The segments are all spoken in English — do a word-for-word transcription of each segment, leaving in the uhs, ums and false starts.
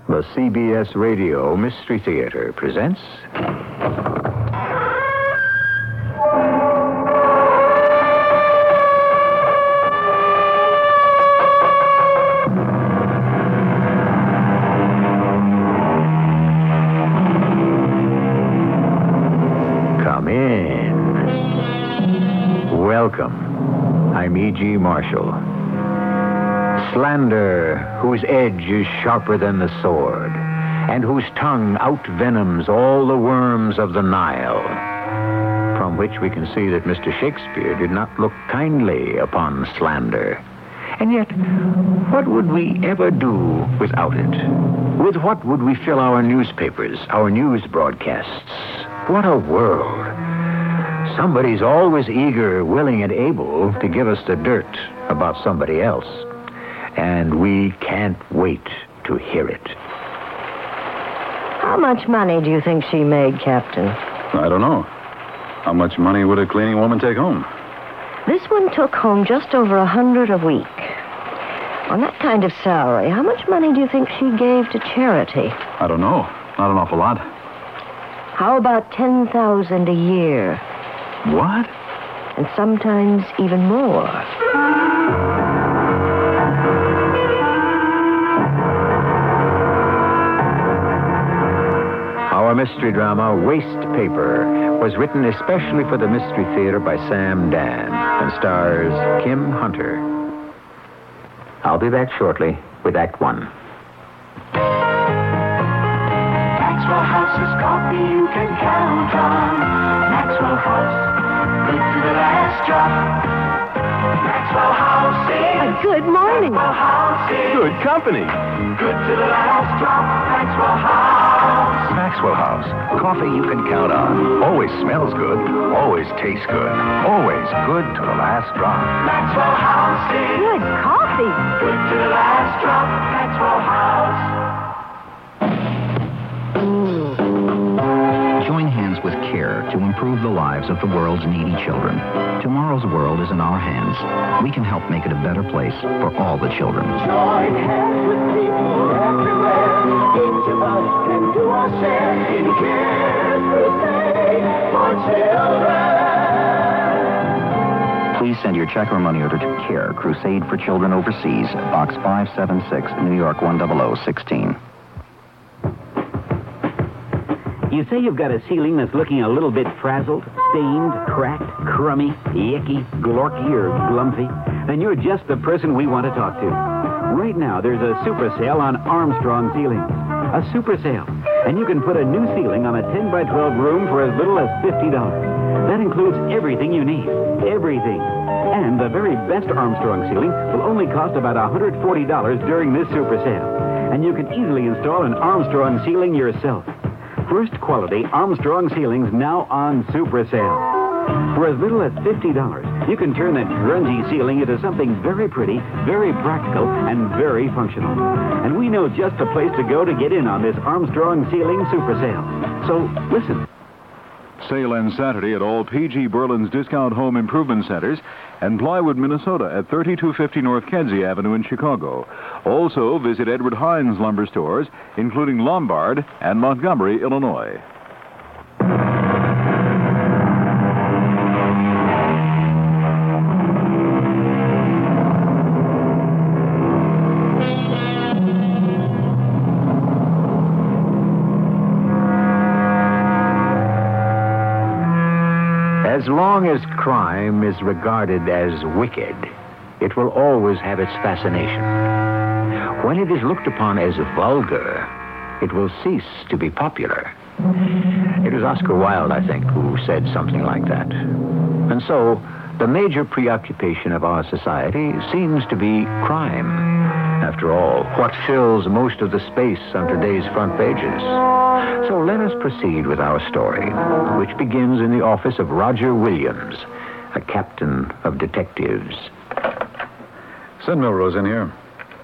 The C B S Radio Mystery Theater presents... Come in. Welcome. I'm E G. Marshall. Slander, whose edge is sharper than the sword, and whose tongue outvenoms all the worms of the Nile. From which we can see that Mister Shakespeare did not look kindly upon slander. And yet, what would we ever do without it? With what would we fill our newspapers, our news broadcasts? What a world. Somebody's always eager, willing, and able to give us the dirt about somebody else. And we can't wait to hear it. How much money do you think she made, Captain? I don't know. How much money would a cleaning woman take home? This one took home just over a hundred a week. On that kind of salary, how much money do you think she gave to charity? I don't know. Not an awful lot. How about ten thousand a year? What? And sometimes even more. Our mystery drama, Waste Paper, was written especially for the Mystery Theater by Sam Dan and stars Kim Hunter. I'll be back shortly with Act One. Maxwell House is coffee you can count on. Maxwell House, good to the last drop. Maxwell House is... Good morning. Maxwell House is... Good company. Good to the last drop. Maxwell House. Maxwell House. Coffee you can count on. Always smells good. Always tastes good. Always good to the last drop. Maxwell House is... Good coffee. Good to the last drop. Maxwell House. Join hands with CARE to improve the lives of the world's needy children. Tomorrow's world is in our hands. We can help make it a better place for all the children. Join hands with people everywhere. Each of us can do our share in CARE's crusade for children. Please send your check or money order to CARE, Crusade for Children Overseas, Box five seven six, New York one zero zero one six. You say you've got a ceiling that's looking a little bit frazzled, stained, cracked, crummy, yicky, glorky, or glumpy? Then you're just the person we want to talk to. Right now, there's a super sale on Armstrong ceilings. A super sale. And you can put a new ceiling on a ten by twelve room for as little as fifty dollars. That includes everything you need. Everything. And the very best Armstrong ceiling will only cost about one hundred forty dollars during this super sale. And you can easily install an Armstrong ceiling yourself. First quality Armstrong ceilings now on super sale. For as little as fifty dollars, you can turn that grungy ceiling into something very pretty, very practical, and very functional. And we know just the place to go to get in on this Armstrong ceiling super sale. So, listen. Sale ends Saturday at all P G. Berlin's Discount Home Improvement Centers and Plywood, Minnesota at thirty-two fifty North Kedzie Avenue in Chicago. Also, visit Edward Hines Lumber Stores, including Lombard and Montgomery, Illinois. As long as crime is regarded as wicked, it will always have its fascination. When it is looked upon as vulgar, it will cease to be popular. It was Oscar Wilde, I think, who said something like that. And so, the major preoccupation of our society seems to be crime. After all, what fills most of the space on today's front pages? So let us proceed with our story, which begins in the office of Roger Williams, a captain of detectives. Send Milrose in here.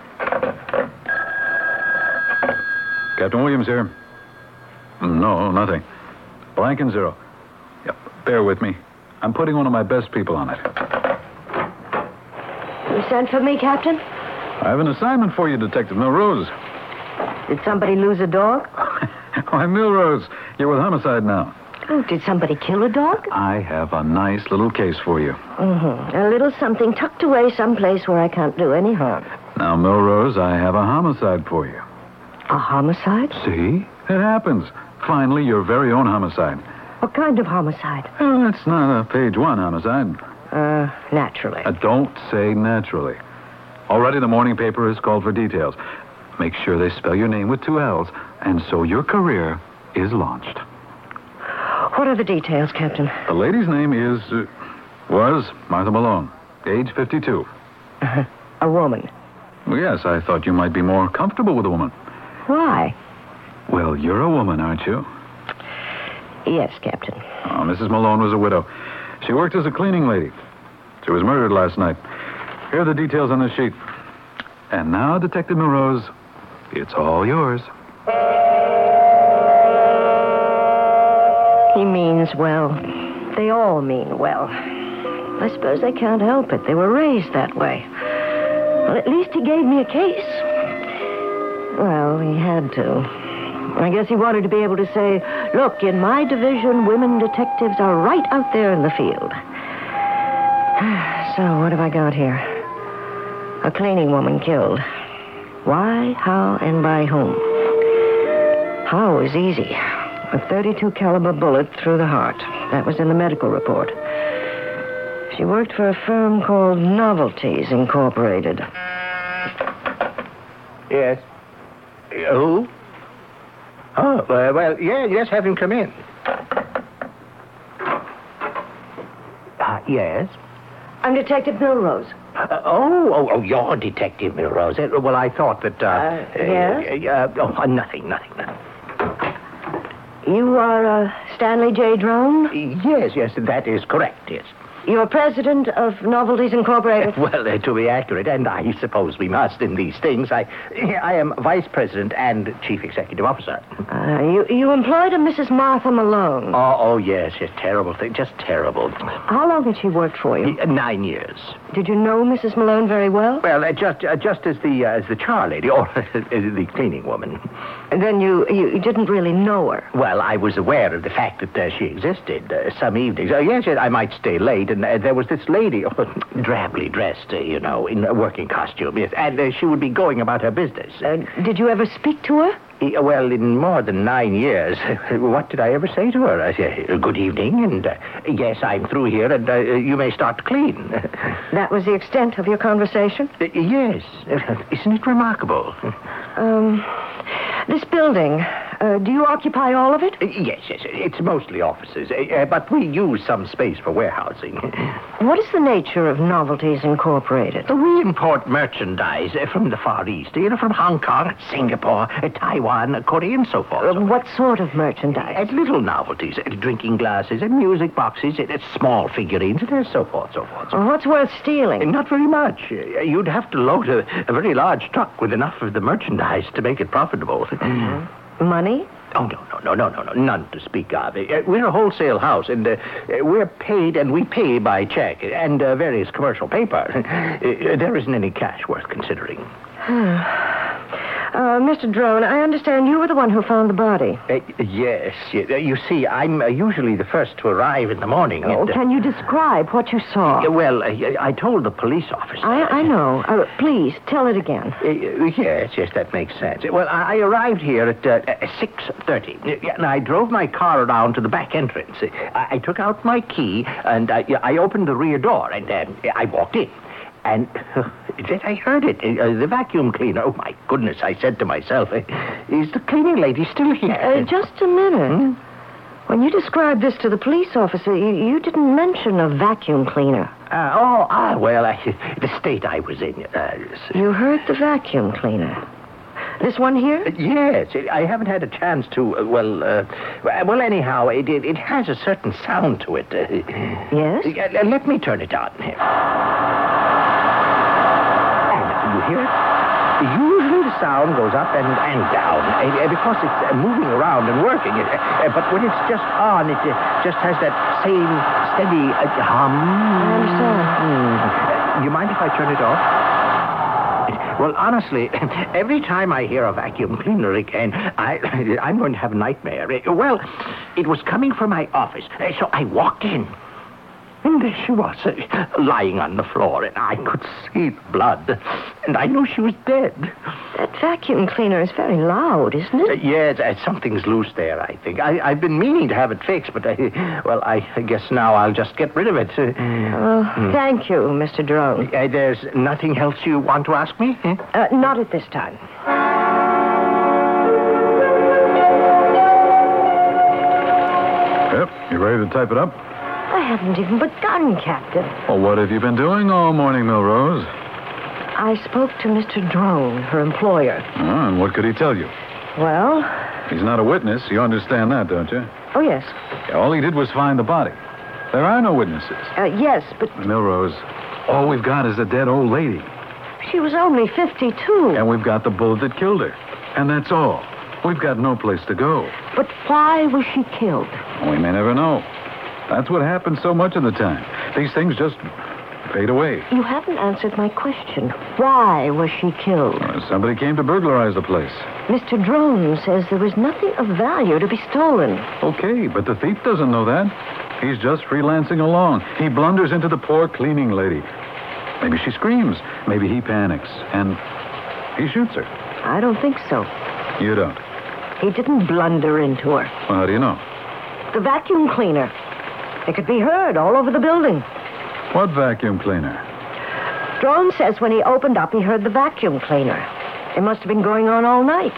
Captain Williams here. No, nothing. Blank and zero. Yep, bear with me. I'm putting one of my best people on it. You sent for me, Captain? I have an assignment for you, Detective Milrose. Did somebody lose a dog? Why, Milrose, you're with homicide now. Oh, did somebody kill a dog? I have a nice little case for you. Mm-hmm. A little something tucked away someplace where I can't do any harm. Now, Milrose, I have a homicide for you. A homicide? See? It happens. Finally, your very own homicide. What kind of homicide? Well, that's not a page one homicide. Uh, naturally. Uh, don't say naturally. Already the morning paper has called for details. Make sure they spell your name with two L's, and so your career is launched. What are the details, Captain? The lady's name is, uh, was Martha Malone, age fifty-two. Uh, a woman. Well, yes, I thought you might be more comfortable with a woman. Why? Well, you're a woman, aren't you? Yes, Captain. Oh, Missus Malone was a widow. She worked as a cleaning lady. She was murdered last night. Here are the details on the sheet. And now, Detective Milrose, it's all yours. He means well. They all mean well. I suppose they can't help it. They were raised that way. Well, at least he gave me a case. Well, he had to. I guess he wanted to be able to say, look, in my division, women detectives are right out there in the field. So, what have I got here? A cleaning woman killed. Why, how, and by whom? How is easy. A thirty-two caliber bullet through the heart. That was in the medical report. She worked for a firm called Novelties Incorporated. Yes. Uh, who? Oh, uh, well, yeah, yes, have him come in. Uh, yes? I'm Detective Milrose. Uh, oh, oh, oh, you're Detective Milrose. Uh, well, I thought that, uh... Uh, yes? Uh, uh, oh, nothing, nothing, nothing. You are uh, Stanley J. Drone? Yes, yes, that is correct, yes. You're president of Novelties Incorporated? Well, uh, to be accurate, and I suppose we must in these things, I I am vice president and chief executive officer. Uh, you, you employed a Missus Martha Malone. Oh, oh, yes, yes, terrible thing, just terrible. How long had she worked for you? Uh, Nine years. Did you know Missus Malone very well? Well, uh, just uh, just as the uh, as the char lady, or the cleaning woman. And then you, you, you didn't really know her? Well, I was aware of the fact that uh, she existed uh, some evenings. Uh, yes, yes, I might stay late, and uh, there was this lady, oh, drably dressed, uh, you know, in a working costume, yes, and uh, she would be going about her business. Uh, did you ever speak to her? Uh, well, in more than nine years, what did I ever say to her? I said, good evening, and uh, yes, I'm through here, and uh, you may start to clean. That was the extent of your conversation? Uh, yes. Isn't it remarkable? Um, this building, uh, do you occupy all of it? Uh, yes, yes, it's mostly offices, uh, but we use some space for warehousing. What is the nature of Novelties Incorporated? Uh, we import merchandise uh, from the Far East, you know, from Hong Kong, Singapore, uh, Taiwan, uh, Korea, and so forth. Uh, what sort of merchandise? Uh, little novelties, uh, drinking glasses, and music boxes, uh, small figurines, and so forth, so forth. So uh, what's worth stealing? Uh, not very much. Uh, you'd have to load a, a very large truck with enough of the merchandise to make it profitable. Mm-hmm. Money? Oh, no, no, no, no, no, no, none to speak of. Uh, we're a wholesale house, and uh, we're paid, and we pay by check, and uh, various commercial paper. Uh, there isn't any cash worth considering. Uh, Mister Drone, I understand you were the one who found the body. Uh, yes, yes. Uh, you see, I'm uh, usually the first to arrive in the morning. Oh, and, uh, can you describe what you saw? Uh, well, uh, I told the police officer. I, I know. Uh, please, tell it again. Uh, yes, yes, that makes sense. Well, I, I arrived here at uh, six thirty, and I drove my car around to the back entrance. I, I took out my key, and I, I opened the rear door, and uh, I walked in. And uh, then I heard it, uh, the vacuum cleaner. Oh, my goodness, I said to myself, uh, is the cleaning lady still here? Uh, just a minute. Hmm? When you described this to the police officer, you, you didn't mention a vacuum cleaner. Uh, oh, ah, well, I, the state I was in. Uh, you heard the vacuum cleaner. This one here? Uh, yes, I haven't had a chance to, uh, well, uh, well, anyhow, it, it, it has a certain sound to it. Uh, yes? Uh, let me turn it on. You hear it? Usually the sound goes up and, and down uh, because it's uh, moving around and working. Uh, but when it's just on, it uh, just has that same steady uh, hum. I understand. Mm. Uh, you mind if I turn it off? Well, honestly, every time I hear a vacuum cleaner again, I, I'm going to have a nightmare. Well, it was coming from my office, so I walked in. And there she was, uh, lying on the floor, and I could see the blood. And I knew she was dead. That vacuum cleaner is very loud, isn't Uh, it? yes, uh, something's loose there, I think. I, I've been meaning to have it fixed, but, I, well, I guess now I'll just get rid of it. Uh, Oh, thank you, Mister Drone. uh, there's nothing else you want to ask me? Hmm? Uh, not at this time. Yep, you ready to type it up? I haven't even begun, Captain. Well, what have you been doing all morning, Milrose? I spoke to Mister Drone, her employer. Oh, and what could he tell you? Well, He's not a witness. You understand that, don't you? oh, yes. All he did was find the body. There are no witnesses. Uh, yes, but Milrose, all we've got is a dead old lady. she was only fifty-two. And we've got the bullet that killed her. And that's all. We've got no place to go. But why was she killed? We may never know. That's what happens so much of the time. These things just fade away. You haven't answered my question. Why was she killed? Uh, Somebody came to burglarize the place. Mister Drone says there was nothing of value to be stolen. Okay, but the thief doesn't know that. He's just freelancing along. He blunders into the poor cleaning lady. Maybe she screams. Maybe he panics. And he shoots her. I don't think so. You don't. He didn't blunder into her. Well, how do you know? The vacuum cleaner. It could be heard all over the building. What vacuum cleaner? Drone says when he opened up, he heard the vacuum cleaner. It must have been going on all night.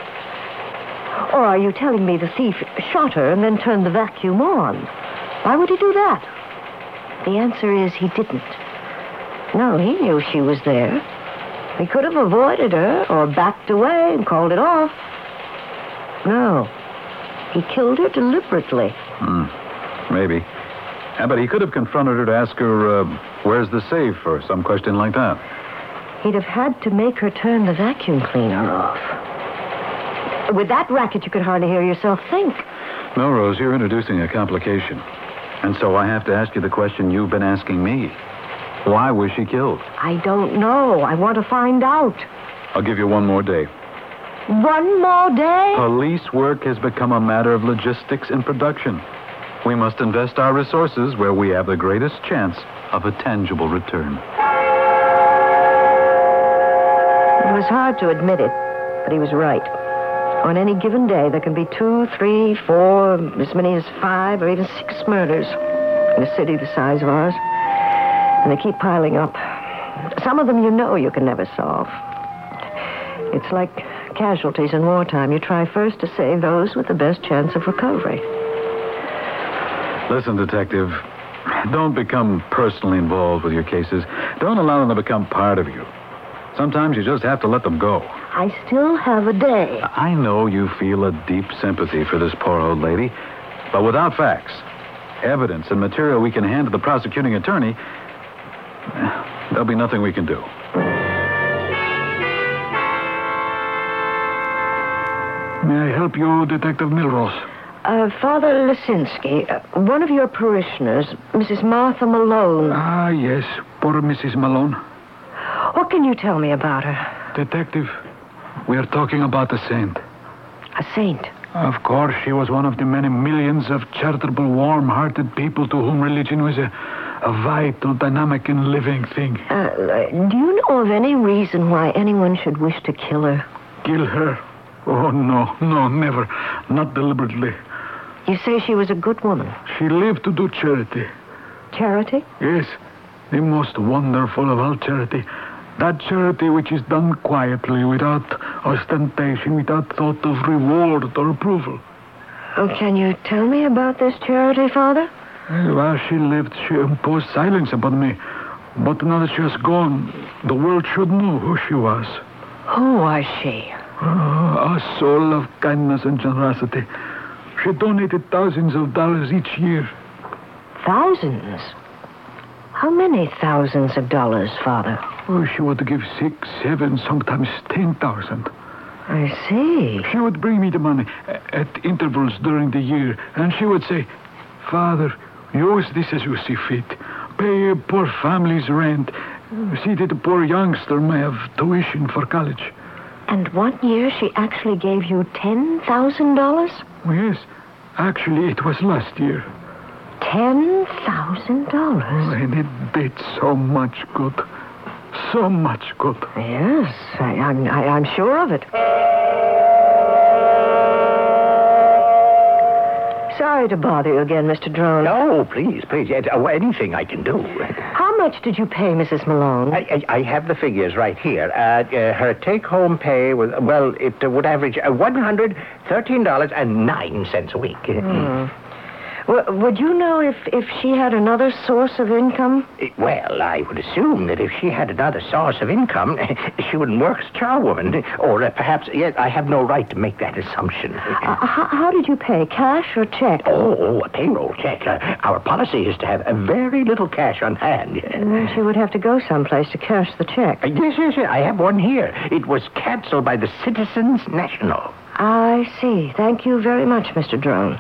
Or are you telling me the thief shot her and then turned the vacuum on? Why would he do that? The answer is he didn't. No, he knew she was there. He could have avoided her or backed away and called it off. No. He killed her deliberately. Hmm. Maybe. Yeah, but he could have confronted her to ask her, uh, where's the safe, or some question like that. He'd have had to make her turn the vacuum cleaner off. With that racket, you could hardly hear yourself think. No, Rose, you're introducing a complication. And so I have to ask you the question you've been asking me. Why was she killed? I don't know. I want to find out. I'll give you one more day. One more day? Police work has become a matter of logistics and production. We must invest our resources where we have the greatest chance of a tangible return. It was hard to admit it, but he was right. On any given day, there can be two, three, four, as many as five, or even six murders in a city the size of ours. And they keep piling up. Some of them you know you can never solve. It's like casualties in wartime. You try first to save those with the best chance of recovery. Listen, Detective, don't become personally involved with your cases. Don't allow them to become part of you. Sometimes you just have to let them go. I still have a day. I know you feel a deep sympathy for this poor old lady, but without facts, evidence, and material we can hand to the prosecuting attorney, there'll be nothing we can do. May I help you, Detective Milrose? Uh, Father Lisinski, uh, one of your parishioners, Missus Martha Malone. Ah, yes, poor Missus Malone. What can you tell me about her? Detective, we are talking about a saint. A saint? Of course, she was one of the many millions of charitable, warm-hearted people to whom religion was a, a vital, dynamic, and living thing. Uh, do you know of any reason why anyone should wish to kill her? Kill her? Oh, no, no, never. Not deliberately. You say she was a good woman. She lived to do charity. Charity? Yes, the most wonderful of all charity. That charity which is done quietly, without ostentation, without thought of reward or approval. Oh, can you tell me about this charity, Father? Uh, While she lived, she imposed silence upon me. But now that she has gone, the world should know who she was. Who was she? Oh, a soul of kindness and generosity. She donated thousands of dollars each year. Thousands? How many thousands of dollars, Father? Oh, she would give six, seven, sometimes ten thousand. I see. She would bring me the money at intervals during the year, and she would say, Father, use this as you see fit. Pay a poor family's rent, See that the poor youngster may have tuition for college. And one year she actually gave you ten thousand dollars? Oh, yes. Actually, it was last year. ten thousand dollars? Oh, and it did so much good. So much good. Yes, I, I'm, I, I'm sure of it. Sorry to bother you again, Mister Drone. No, please, please. Yes, uh, anything I can do. How much did you pay Missus Malone? I, I, I have the figures right here. Uh, uh, her take-home pay was, well, it uh, would average uh, one hundred thirteen dollars and nine cents a week. Hmm. Well, would you know if, if she had another source of income? Well, I would assume that if she had another source of income, she wouldn't work as a charwoman. Or uh, perhaps, yes, I have no right to make that assumption. Uh, how, how did you pay, cash or check? Oh, oh a payroll check. Uh, our policy is to have a very little cash on hand. And then she would have to go someplace to cash the check. Uh, yes, yes, yes, I have one here. It was canceled by the Citizens National. I see. Thank you very much, Mister Drone.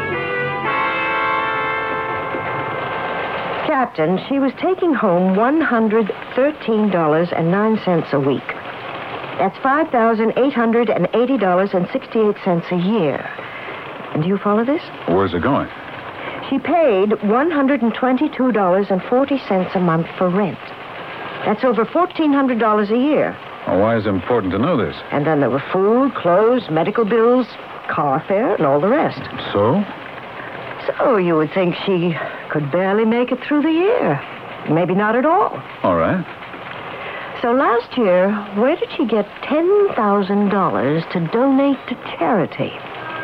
Captain, she was taking home one hundred thirteen dollars and nine cents a week. That's five thousand eight hundred eighty dollars and sixty-eight cents a year. And do you follow this? Where's it going? She paid one hundred twenty-two dollars and forty cents a month for rent. That's over fourteen hundred dollars a year. Well, why is it important to know this? And then there were food, clothes, medical bills, car fare, and all the rest. So? So you would think she could barely make it through the year. Maybe not at all. All right. So last year, where did she get ten thousand dollars to donate to charity?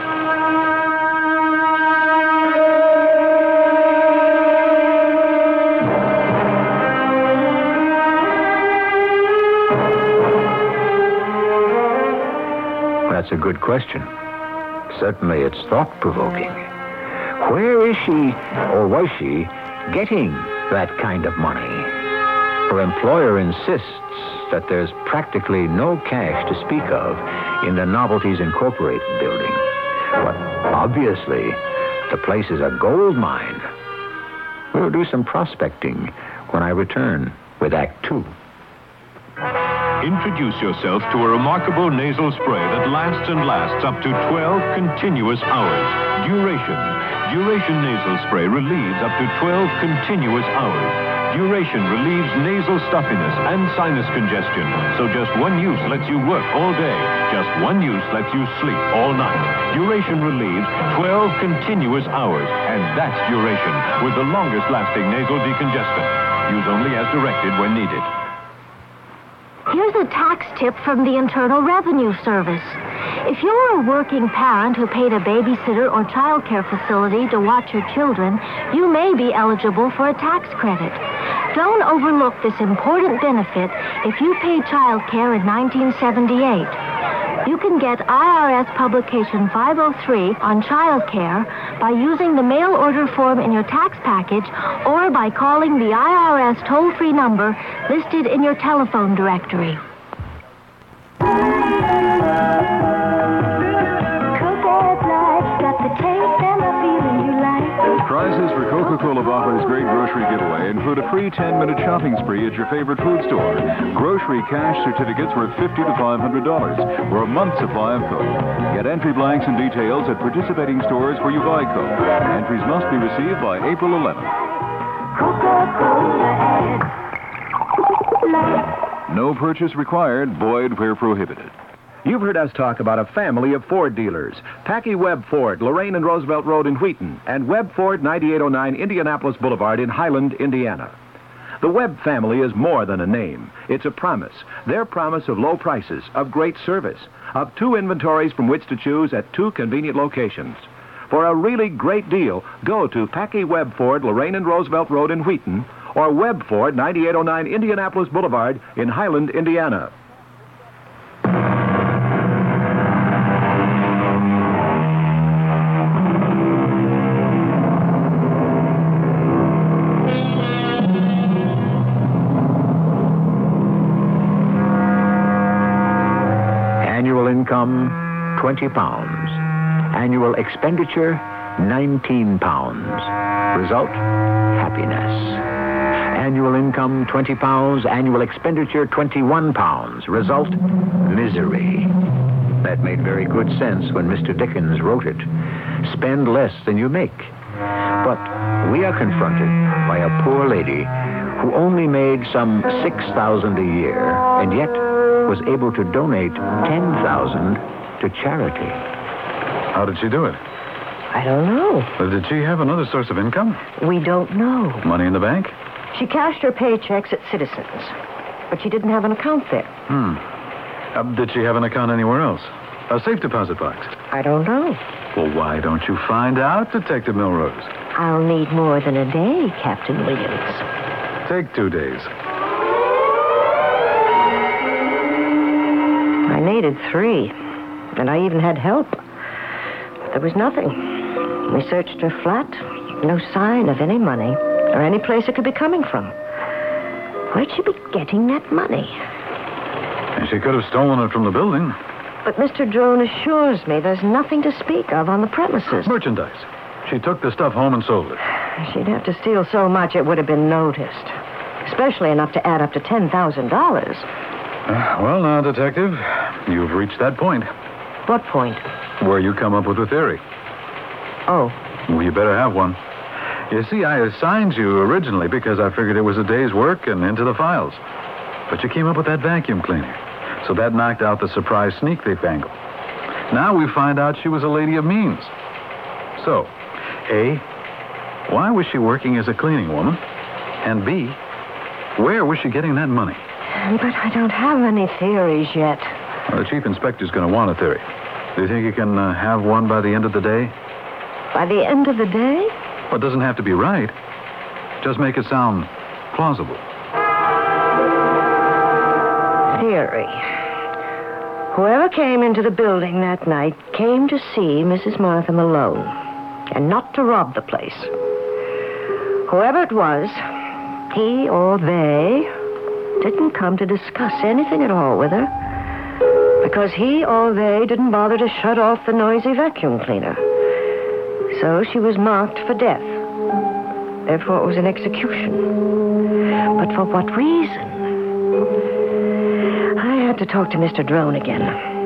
That's a good question. Certainly it's thought-provoking. Where is she, or was she, getting that kind of money? Her employer insists that there's practically no cash to speak of in the Novelties Incorporated building. But obviously, the place is a gold mine. We'll do some prospecting when I return with Act Two. Introduce yourself to a remarkable nasal spray that lasts and lasts up to twelve continuous hours. Duration. Duration nasal spray relieves up to twelve continuous hours. Duration relieves nasal stuffiness and sinus congestion. So just one use lets you work all day. Just one use lets you sleep all night. Duration relieves twelve continuous hours. And that's Duration with the longest lasting nasal decongestant. Use only as directed when needed. Here's a tax tip from the Internal Revenue Service. If you're a working parent who paid a babysitter or child care facility to watch your children, you may be eligible for a tax credit. Don't overlook this important benefit if you paid child care in nineteen seventy-eight. You can get I R S Publication five oh three on child care by using the mail order form in your tax package or by calling the I R S toll-free number listed in your telephone directory. Prizes for Coca-Cola Bottling's Great Grocery Giveaway include a free ten-minute shopping spree at your favorite food store, grocery cash certificates worth fifty to five hundred dollars, or a month's supply of Coke. Get entry blanks and details at participating stores where you buy Coke. Entries must be received by April eleventh. No purchase required, void where prohibited. You've heard us talk about a family of Ford dealers. Packy Webb Ford, Lorraine and Roosevelt Road in Wheaton, and Webb Ford, ninety-eight oh nine Indianapolis Boulevard in Highland, Indiana. The Webb family is more than a name. It's a promise. Their promise of low prices, of great service, of two inventories from which to choose at two convenient locations. For a really great deal, go to Packy Webb Ford, Lorraine and Roosevelt Road in Wheaton, or Webb Ford, ninety-eight oh nine Indianapolis Boulevard in Highland, Indiana. Income, twenty pounds. Annual expenditure, nineteen pounds. Result, happiness. Annual income, twenty pounds. Annual expenditure, twenty-one pounds. Result, misery. That made very good sense when Mister Dickens wrote it. Spend less than you make. But we are confronted by a poor lady who only made some six thousand dollars a year, and yet was able to donate ten thousand dollars to charity. How did she do it? I don't know. Uh, Did she have another source of income? We don't know. Money in the bank? She cashed her paychecks at Citizens, but she didn't have an account there. Hmm. Uh, did she have an account anywhere else? A safe deposit box? I don't know. Well, why don't you find out, Detective Milrose? I'll need more than a day, Captain Williams. Take two days. I needed three, and I even had help. But there was nothing. We searched her flat. No sign of any money or any place it could be coming from. Where'd she be getting that money? And she could have stolen it from the building. But Mister Drone assures me there's nothing to speak of on the premises. Merchandise. She took the stuff home and sold it. She'd have to steal so much it would have been noticed. Especially enough to add up to ten thousand dollars. Uh, well, now, Detective, you've reached that point. What point? Where you come up with a theory. Oh. Well, you better have one. You see, I assigned you originally because I figured it was a day's work and into the files. But you came up with that vacuum cleaner. So that knocked out the surprise sneak thief angle. Now we find out she was a lady of means. So, A, why was she working as a cleaning woman? And B, where was she getting that money? But I don't have any theories yet. Well, the chief inspector's going to want a theory. Do you think you can uh, have one by the end of the day? By the end of the day? Well, it doesn't have to be right. Just make it sound plausible. Theory. Whoever came into the building that night came to see Missus Martha Malone, and not to rob the place. Whoever it was, he or they didn't come to discuss anything at all with her, because he or they didn't bother to shut off the noisy vacuum cleaner. So she was marked for death. Therefore, it was an execution. But for what reason? I had to talk to Mister Drone again.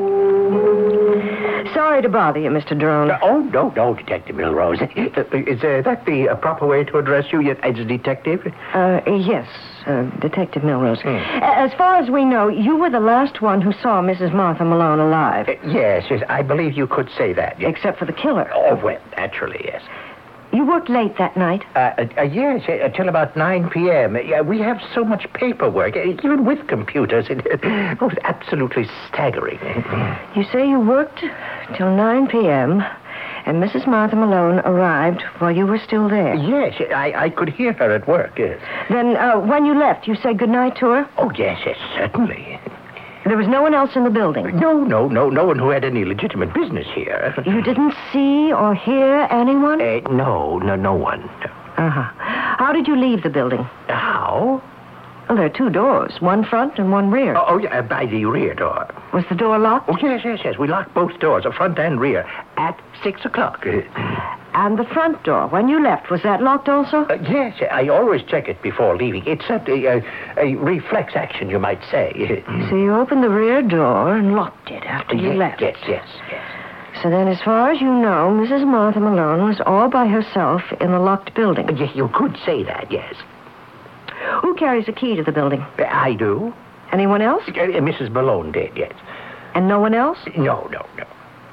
Sorry to bother you, Mister Drone. Uh, oh, no, no, Detective Milrose. Uh, is uh, that the uh, proper way to address you yet as a detective? Uh, yes, uh, Detective Milrose. Hmm. As far as we know, you were the last one who saw Missus Martha Malone alive. Uh, yes, yes, I believe you could say that. Yes. Except for the killer. Oh, well, naturally, yes. You worked late that night? Uh, uh, uh, yes, uh, until about nine p.m. Uh, yeah, we have so much paperwork, uh, even with computers. It, uh, oh, it's absolutely staggering. You say you worked till nine p.m., and Missus Martha Malone arrived while you were still there? Yes, I, I could hear her at work, yes. Then uh, when you left, you said goodnight to her? Oh, yes, yes, certainly. There was no one else in the building? No, no, no, no one who had any legitimate business here. You didn't see or hear anyone? Uh, no, no, no one. No. Uh-huh. How did you leave the building? How? Well, there are two doors, one front and one rear. Oh, oh yeah, by the rear door. Was the door locked? Oh, yes, yes, yes. We locked both doors, the front and rear, at six o'clock. And the front door, when you left, was that locked also? Uh, yes, I always check it before leaving. It's a, a, a reflex action, you might say. So you opened the rear door and locked it after you yes, left? Yes, yes, yes. So then, as far as you know, Missus Martha Malone was all by herself in the locked building? Yes, you could say that, yes. Who carries the key to the building? I do. Anyone else? Uh, Missus Malone did, yes. And no one else? No, no, no.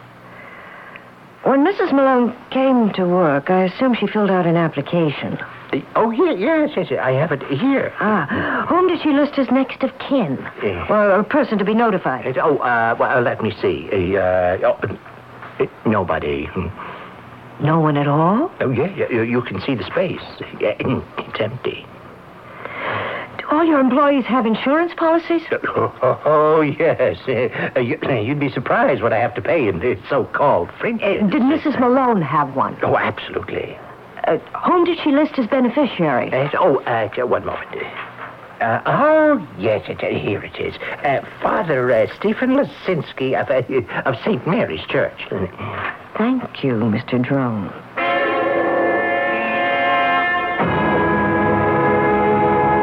When Missus Malone came to work, I assume she filled out an application. Uh, oh, yeah, yes, yes, I have it here. Ah. Whom did she list as next of kin? Uh, Or a person to be notified? Oh, uh, well, let me see. Uh, oh, uh, nobody. No one at all? Oh, yeah, you, you can see the space. Yeah, it's empty. Do all your employees have insurance policies? Oh, oh, oh yes. Uh, you, you'd be surprised what I have to pay in the so-called French. Uh, did Missus Malone have one? Oh, absolutely. Uh, whom did she list as beneficiary? Uh, oh, uh, one moment. Uh, oh, yes, it, uh, here it is. Uh, Father uh, Stephen Lasinski of, uh, of Saint Mary's Church. Thank you, Mister Drone.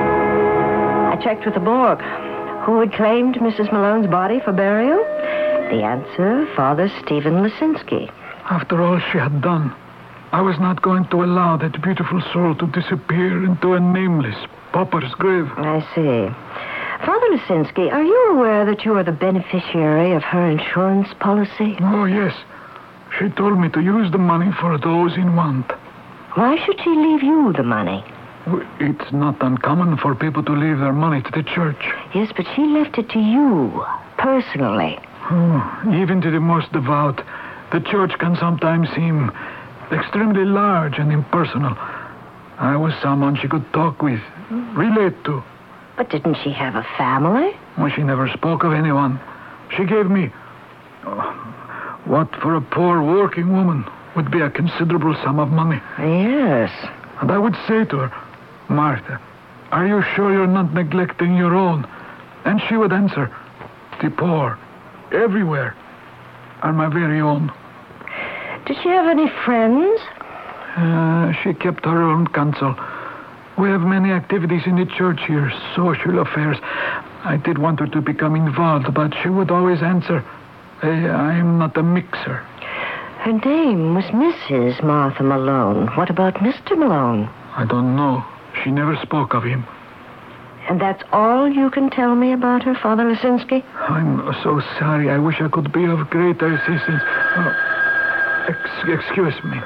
checked with the morgue. Who had claimed Missus Malone's body for burial? The answer, Father Stephen Lisinski. After all she had done, I was not going to allow that beautiful soul to disappear into a nameless pauper's grave. I see. Father Lisinski, are you aware that you are the beneficiary of her insurance policy? Oh, yes. She told me to use the money for those in want. Why should she leave you the money? It's not uncommon for people to leave their money to the church. Yes, but she left it to you, personally. Oh, even to the most devout, the church can sometimes seem extremely large and impersonal. I was someone she could talk with, relate to. But didn't she have a family? Well, she never spoke of anyone. She gave me oh, what for a poor working woman would be a considerable sum of money. Yes. And I would say to her, Martha, are you sure you're not neglecting your own? And she would answer, the poor, everywhere, are my very own. Did she have any friends? Uh, she kept her own counsel. We have many activities in the church here, social affairs. I did want her to become involved, but she would always answer, hey, I'm not a mixer. Her name was Missus Martha Malone. What about Mister Malone? I don't know. She never spoke of him. And that's all you can tell me about her, Father Lisinski? I'm so sorry. I wish I could be of greater assistance. Oh, ex- excuse me.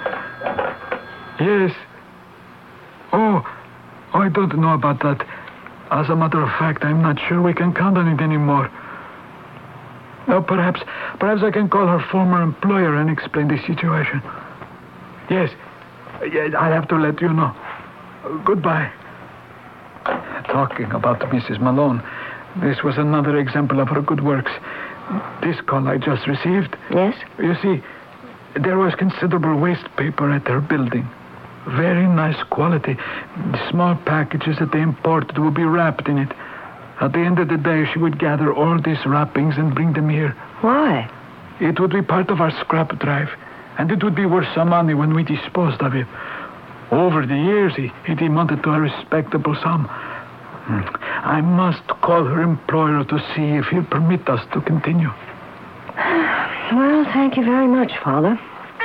Yes. Oh, I don't know about that. As a matter of fact, I'm not sure we can count on it anymore. Now, perhaps, perhaps I can call her former employer and explain the situation. Yes. Yes, I'll have to let you know. Goodbye. Talking about Missus Malone, this was another example of her good works. This call I just received. Yes? You see, there was considerable waste paper at her building. Very nice quality. The small packages that they imported would be wrapped in it. At the end of the day, she would gather all these wrappings and bring them here. Why? It would be part of our scrap drive, and it would be worth some money when we disposed of it. Over the years, it, it amounted to a respectable sum. I must call her employer to see if he'll permit us to continue. Well, thank you very much, Father.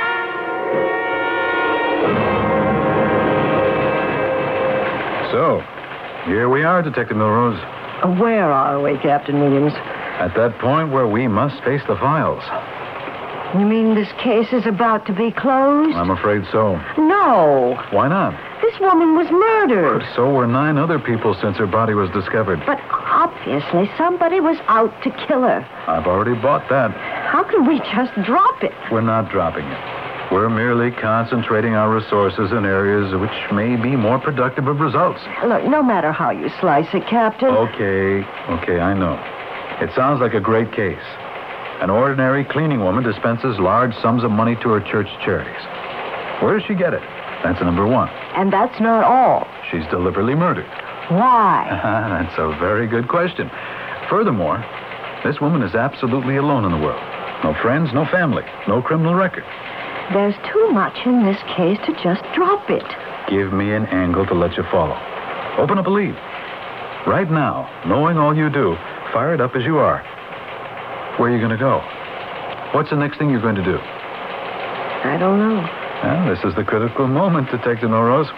So, here we are, Detective Milrose. Where are we, Captain Williams? At that point where we must face the files. You mean this case is about to be closed? I'm afraid so. No. Why not? This woman was murdered. But so were nine other people since her body was discovered. But obviously somebody was out to kill her. I've already bought that. How can we just drop it? We're not dropping it. We're merely concentrating our resources in areas which may be more productive of results. Look, no matter how you slice it, Captain. Okay, okay, I know. It sounds like a great case. An ordinary cleaning woman dispenses large sums of money to her church charities. Where does she get it? That's number one. And that's not all. She's deliberately murdered. Why? That's a very good question. Furthermore, this woman is absolutely alone in the world. No friends, no family, no criminal record. There's too much in this case to just drop it. Give me an angle to let you follow. Open up a lead. Right now, knowing all you do, fire it up as you are. Where are you going to go? What's the next thing you're going to do? I don't know. Well, this is the critical moment, Detective Milrose.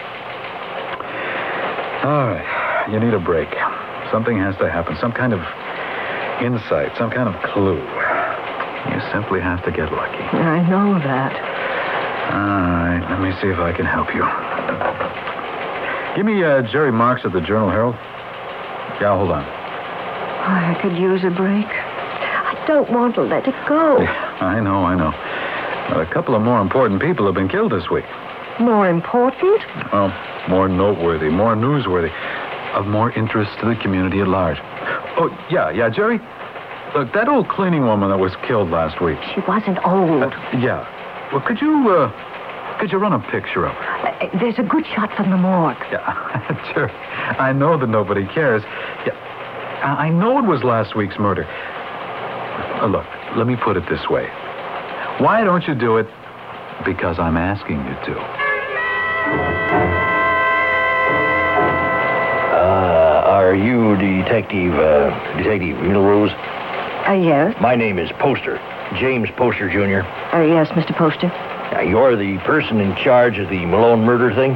All right. You need a break. Something has to happen. Some kind of insight, some kind of clue. You simply have to get lucky. I know that. All right. Let me see if I can help you. Give me uh, Jerry Marks of the Journal Herald. Yeah, hold on. I could use a break. I don't want to let it go. Yeah, I know, I know. But a couple of more important people have been killed this week. More important? Well, more noteworthy, more newsworthy, of more interest to the community at large. Oh, yeah, yeah, Jerry. Look, that old cleaning woman that was killed last week. She wasn't old. Uh, yeah. Well, could you, uh, could you run a picture of her? Uh, there's a good shot from the morgue. Yeah, sure. I know that nobody cares. Yeah, I I know it was last week's murder. Uh, look, let me put it this way. Why don't you do it? Because I'm asking you to. Uh, are Are you Detective, uh, Detective Milrose? Uh, yes. My name is Poster, James Poster, Junior Uh, yes, Mister Poster. Now, you're the person in charge of the Malone murder thing?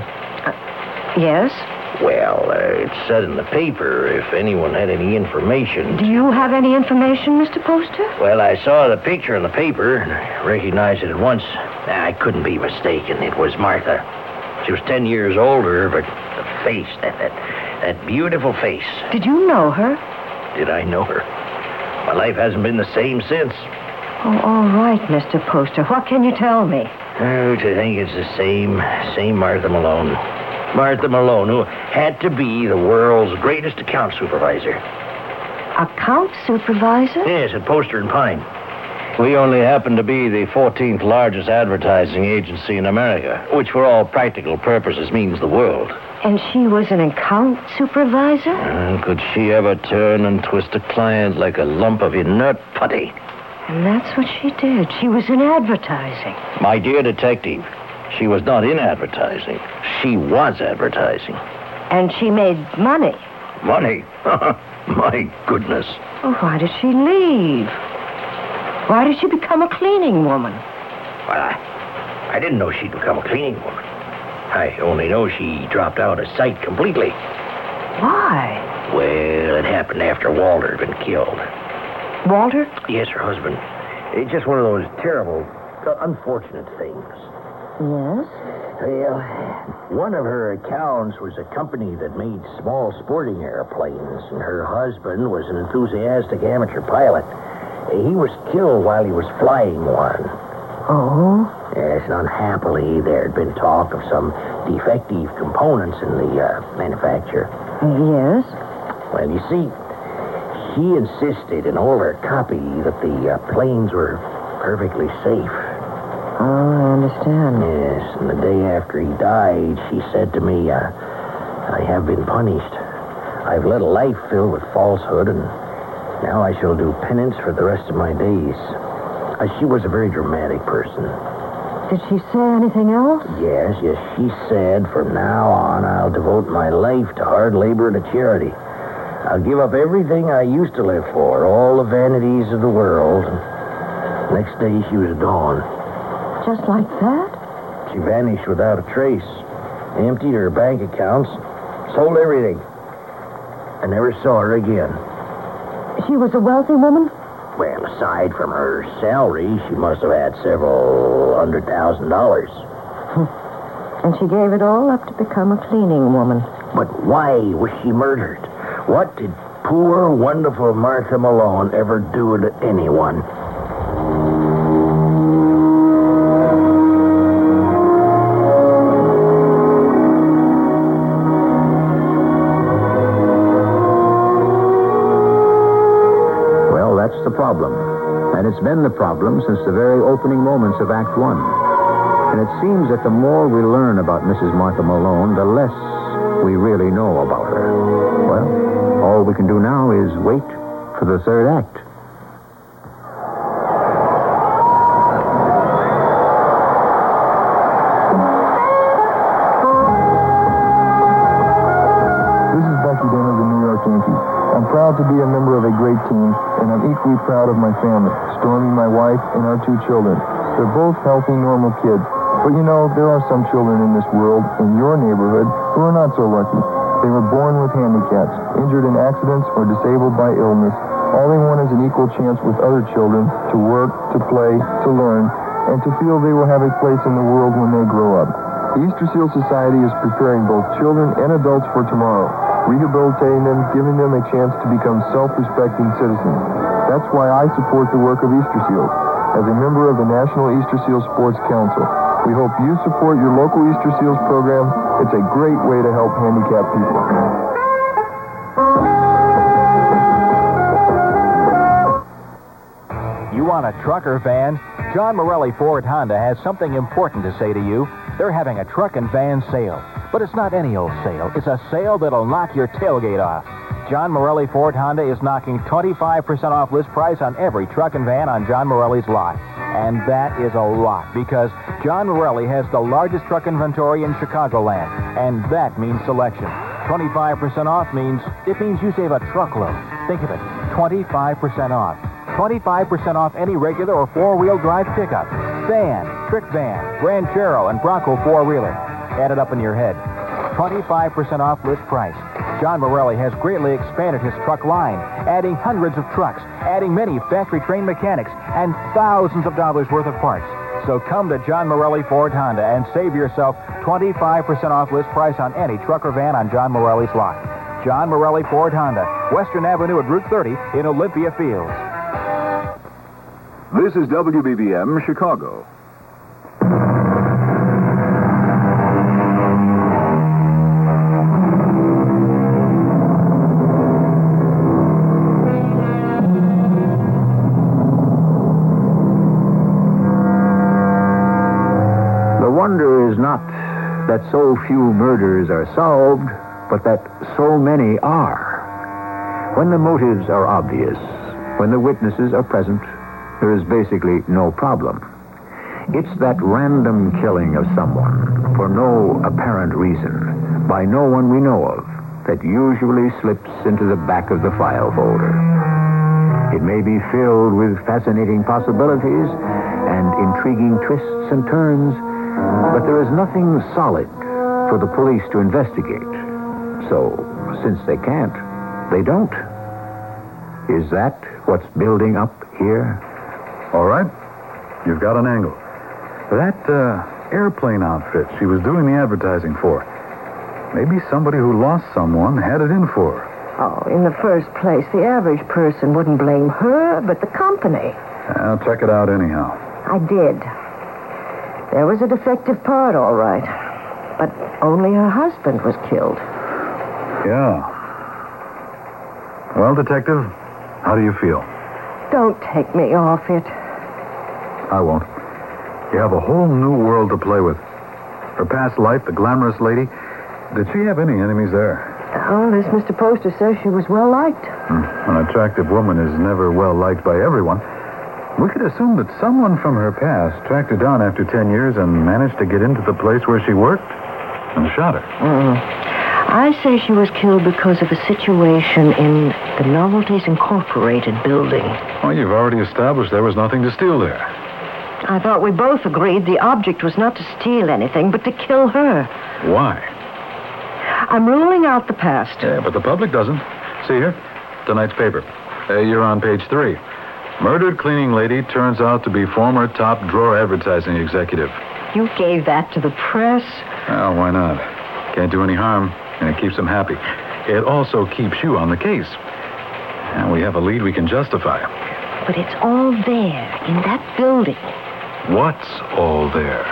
Yes. Well, uh, it said in the paper if anyone had any information. Do you have any information, Mister Poster? Well, I saw the picture in the paper and I recognized it at once. I couldn't be mistaken. It was Martha. She was ten years older, but the face, that, that, that beautiful face. Did you know her? Did I know her? My life hasn't been the same since. Oh, all right, Mister Poster. What can you tell me? Oh, to think it's the same, same Martha Malone. Martha Malone, who had to be the world's greatest account supervisor. Account supervisor? Yes, at Poster and Pine. We only happen to be the fourteenth largest advertising agency in America, which for all practical purposes means the world. And she was an account supervisor? Uh, could she ever turn and twist a client like a lump of inert putty? And that's what she did. She was in advertising. My dear detective, she was not in advertising. She was advertising. And she made money. Money? My goodness. Well, why did she leave? Why did she become a cleaning woman? Well, I, I didn't know she'd become a cleaning woman. I only know she dropped out of sight completely. Why? Well, it happened after Walter had been killed. Walter? Yes, her husband. It's just one of those terrible, unfortunate things. Yes? Well, one of her accounts was a company that made small sporting airplanes, and her husband was an enthusiastic amateur pilot. He was killed while he was flying one. Oh? Yes, and unhappily, there had been talk of some defective components in the uh, manufacture. Yes? Well, you see, she insisted in all her copy that the uh, planes were perfectly safe. Oh, I understand. Yes, and the day after he died, she said to me, uh, I have been punished. I've led a life filled with falsehood, and now I shall do penance for the rest of my days. Uh, she was a very dramatic person. Did she say anything else? Yes, yes, she said, from now on, I'll devote my life to hard labor and to charity. I'll give up everything I used to live for, all the vanities of the world. Next day, she was gone. Just like that? She vanished without a trace, emptied her bank accounts, sold everything. I never saw her again. She was a wealthy woman? Well, aside from her salary, she must have had several hundred thousand dollars. And she gave it all up to become a cleaning woman. But why was she murdered? What did poor, wonderful Martha Malone ever do to anyone? Well, that's the problem. And it's been the problem since the very opening moments of Act One. And it seems that the more we learn about Missus Martha Malone, the less we really know about her. Well, all we can do now is wait for the third act. This is Becky Dana of the New York Yankees. I'm proud to be a member of a great team, and I'm equally proud of my family, Stormy, my wife, and our two children. They're both healthy, normal kids. But you know, there are some children in this world, in your neighborhood, who are not so lucky. They were born with handicaps, injured in accidents, or disabled by illness. All they want is an equal chance with other children to work, to play, to learn, and to feel they will have a place in the world when they grow up. The Easter Seal Society is preparing both children and adults for tomorrow, rehabilitating them, giving them a chance to become self-respecting citizens. That's why I support the work of Easter Seals. As a member of the National Easter Seal Sports Council, we hope you support your local Easter Seals program. It's a great way to help handicapped people. You want a truck or van? John Morelli Ford Honda has something important to say to you. They're having a truck and van sale. But it's not any old sale. It's a sale that'll knock your tailgate off. John Morelli Ford Honda is knocking twenty-five percent off list price on every truck and van on John Morelli's lot. And that is a lot, because John Morelli has the largest truck inventory in Chicagoland, and that means selection. twenty-five percent off means it means you save a truckload. Think of it, twenty-five percent off. twenty-five percent off any regular or four-wheel drive pickup. Van, Trick Van, Ranchero, and Bronco four-wheeler. Add it up in your head. twenty-five percent off list price. John Morelli has greatly expanded his truck line, adding hundreds of trucks, adding many factory-trained mechanics, and thousands of dollars worth of parts. So come to John Morelli Ford Honda and save yourself twenty-five percent off list price on any truck or van on John Morelli's lot. John Morelli Ford Honda, Western Avenue at Route thirty in Olympia Fields. This is W B B M Chicago. The wonder is not that so few murders are solved, but that so many are. When the motives are obvious, when the witnesses are present, there is basically no problem. It's that random killing of someone for no apparent reason, by no one we know of, that usually slips into the back of the file folder. It may be filled with fascinating possibilities and intriguing twists and turns, but there is nothing solid for the police to investigate. So, since they can't, they don't. Is that what's building up here? All right. You've got an angle. That uh, airplane outfit she was doing the advertising for. Maybe somebody who lost someone had it in for her. Oh, in the first place, the average person wouldn't blame her, but the company. I'll check it out anyhow. I did. There was a defective part, all right. But only her husband was killed. Yeah. Well, Detective, how do you feel? Don't take me off it. I won't. You have a whole new world to play with. Her past life, the glamorous lady. Did she have any enemies there? Oh, this Mister Poster says she was well liked. Hmm. An attractive woman is never well liked by everyone. We could assume that someone from her past tracked her down after ten years and managed to get into the place where she worked and shot her. Mm. I say she was killed because of a situation in the Novelties Incorporated building. Well, you've already established there was nothing to steal there. I thought we both agreed the object was not to steal anything, but to kill her. Why? I'm ruling out the past. Yeah, but the public doesn't. See here? Tonight's paper. Uh, you're on page three. Murdered cleaning lady turns out to be former top drawer advertising executive. You gave that to the press? Well, why not? Can't do any harm, and it keeps them happy. It also keeps you on the case. And we have a lead we can justify. But it's all there, in that building. What's all there?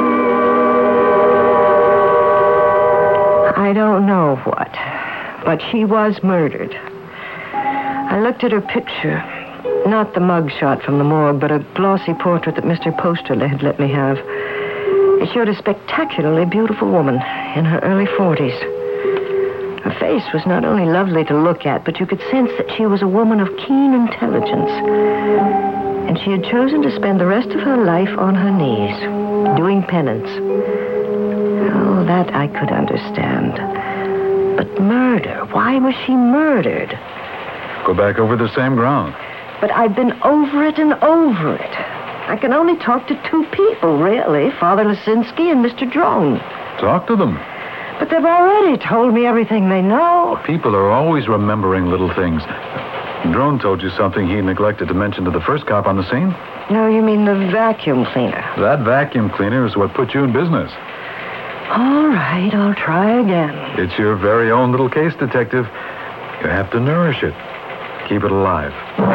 I don't know what, but she was murdered. I looked at her picture. Not the mugshot from the morgue, but a glossy portrait that Mister Posterle had let me have. It showed a spectacularly beautiful woman in her early forties. Her face was not only lovely to look at, but you could sense that she was a woman of keen intelligence. And she had chosen to spend the rest of her life on her knees, doing penance. Oh, that I could understand. But murder, why was she murdered? Go back over the same ground. But I've been over it and over it. I can only talk to two people, really, Father Lisinski and Mister Drone. Talk to them. But they've already told me everything they know. People are always remembering little things. Drone told you something he neglected to mention to the first cop on the scene? No, you mean the vacuum cleaner. That vacuum cleaner is what put you in business. All right, I'll try again. It's your very own little case, Detective. You have to nourish it. Keep it alive.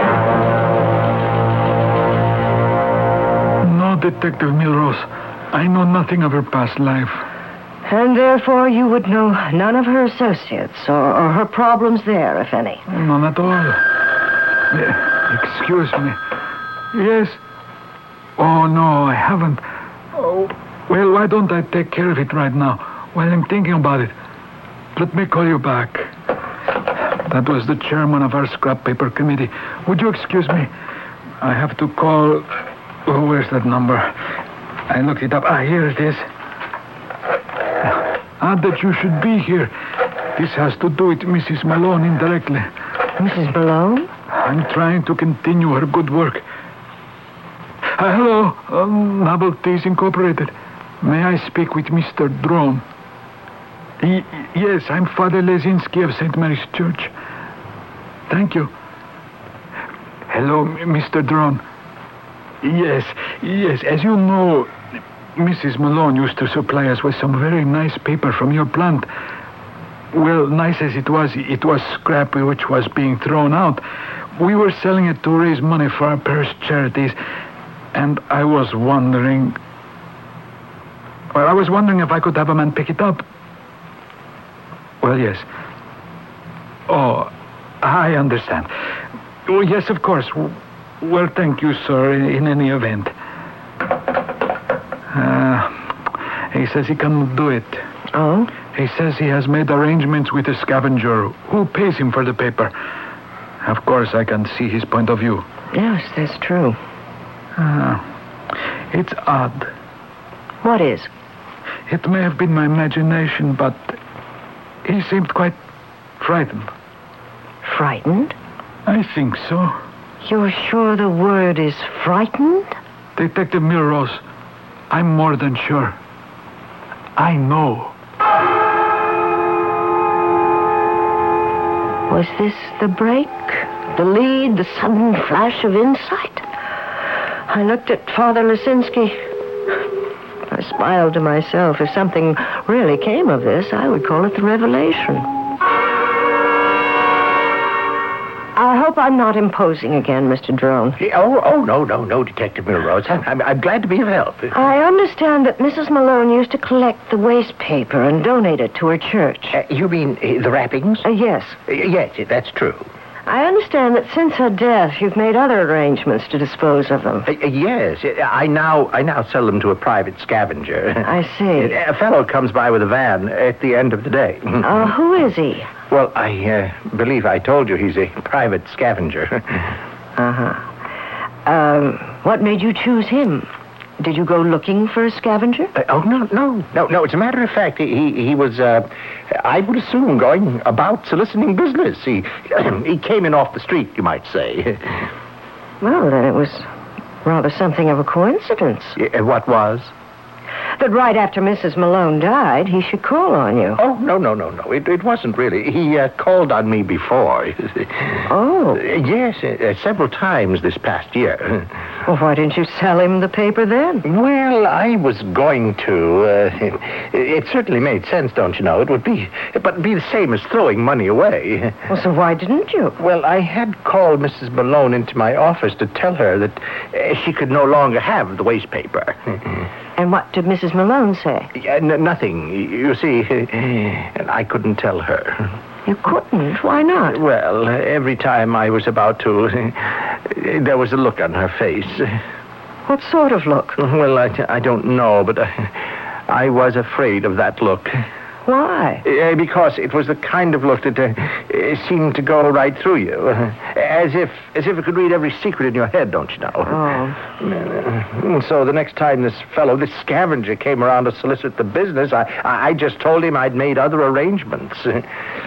No, Detective Milrose. I know nothing of her past life. And therefore you would know none of her associates or, or her problems there, if any. None at all. Yeah, excuse me. Yes. Oh, no, I haven't. Oh, well, why don't I take care of it right now while I'm thinking about it? Let me call you back. That was the chairman of our scrap paper committee. Would you excuse me? I have to call... Oh, where's that number? I looked it up. Ah, here it is. Ah, that you should be here. This has to do with Missus Malone indirectly. Missus Malone? I'm trying to continue her good work. Uh, hello, um, Novelties Incorporated. May I speak with Mister Drone? Y- yes, I'm Father Lezinski of Saint Mary's Church. Thank you. Hello, M- Mister Drone. Yes, yes, as you know, Missus Malone used to supply us with some very nice paper from your plant. Well, nice as it was, it was scrap which was being thrown out. We were selling it to raise money for our parish charities, and I was wondering... Well, I was wondering if I could have a man pick it up. Well, yes. Oh, I understand. Oh, yes, of course. Well, thank you, sir, in, in any event. Uh, he says he can do it. Oh? He says he has made arrangements with a scavenger who pays him for the paper. Of course, I can see his point of view. Yes, that's true. Uh, it's odd. What is? It may have been my imagination, but he seemed quite frightened. Frightened? I think so. You're sure the word is frightened? Detective Milrose, I'm more than sure. I know. Was this the break? The lead? The sudden flash of insight? I looked at Father Lezinski. I smiled to myself. If something really came of this, I would call it the revelation. I hope I'm not imposing again, Mister Drone. Oh, oh, no, no, no, Detective Milrose. I'm, I'm, I'm glad to be of help. I understand that Missus Malone used to collect the waste paper and donate it to her church. Uh, you mean uh, the wrappings? Uh, yes. Uh, yes, that's true. I understand that since her death, you've made other arrangements to dispose of them. Uh, uh, yes, I now I now sell them to a private scavenger. I see. A fellow comes by with a van at the end of the day. Uh, who is he? Well, I uh, believe I told you he's a private scavenger. Uh-huh. Um, what made you choose him? Did you go looking for a scavenger? Uh, oh, no, no, no, no. As a matter of fact, he he was, uh, I would assume, going about soliciting business. He, he came in off the street, you might say. Well, then it was rather something of a coincidence. Uh, what was? That right after Missus Malone died, he should call on you. Oh, no, no, no, no. It, it wasn't really. He uh, called on me before. Oh. Uh, yes, uh, several times this past year. Well, why didn't you sell him the paper then? Well, I was going to. Uh, it, it certainly made sense, don't you know? It would be, but it'd be the same as throwing money away. Well, so why didn't you? Well, I had called Missus Malone into my office to tell her that uh, she could no longer have the waste paper. And what did Missus Malone say? Uh, n- nothing. You see, and I couldn't tell her. You couldn't? Why not? Well, every time I was about to, there was a look on her face. What sort of look? Well, I, I don't know, but I, I was afraid of that look. Why? Uh, because it was the kind of look that uh, seemed to go right through you. Uh, as if as if it could read every secret in your head, don't you know? Oh. Uh, so the next time this fellow, this scavenger, came around to solicit the business, I, I just told him I'd made other arrangements. Uh,